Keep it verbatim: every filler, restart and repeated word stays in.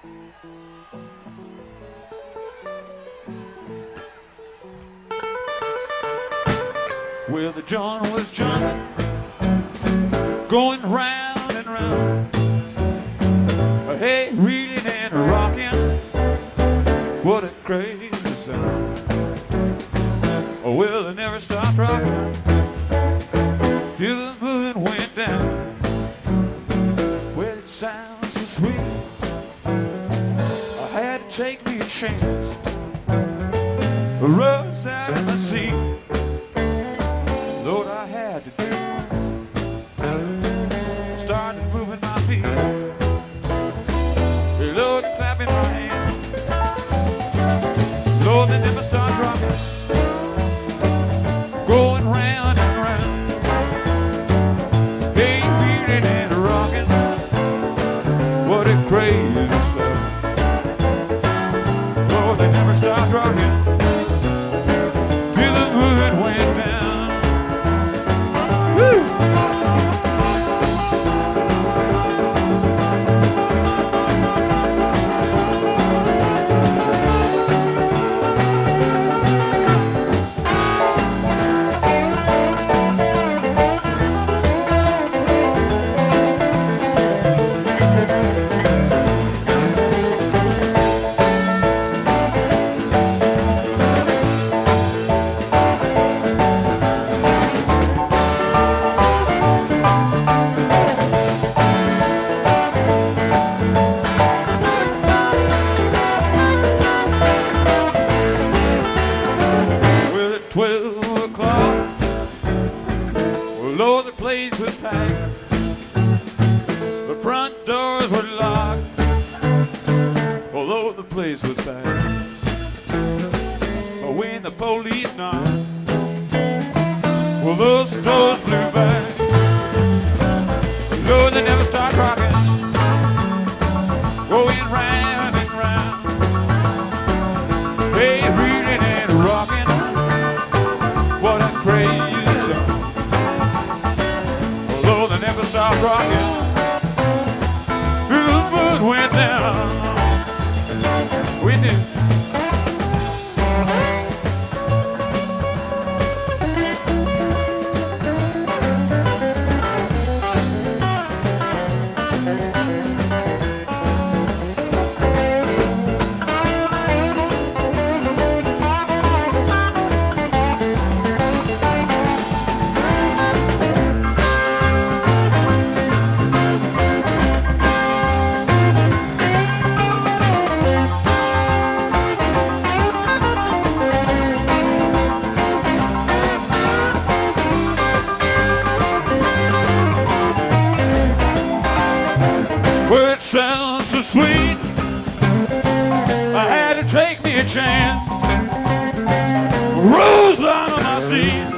Well, the joint was jumping, going round and round. Hey, reeling and rocking, what a crazy sound. Well, it never stopped rocking till the moon went down. Well, it sounds so sweet, I had to take me a chance. Rose out of my seat, Lord, I had to dance. I started moving my feet, Lord, clapping my hands. Lord, they never stopped rocking, going round and round. Hey, reeling and rocking, what a crazy sound. Lord, they never stopped rocking till the moon went down. Twelve o'clock, well, Lord, the place was packed. The front doors were locked, although the place was packed. But when the police knocked, well, those doors blew back. Lord, they never stopped rocking, going round and round. Hey, reeling and rocking, what a crazy sound. Although they never stopped rocking, the moon went down. We did. Well, it sounds so sweet, I had to take me a chance. Rose down on my seat,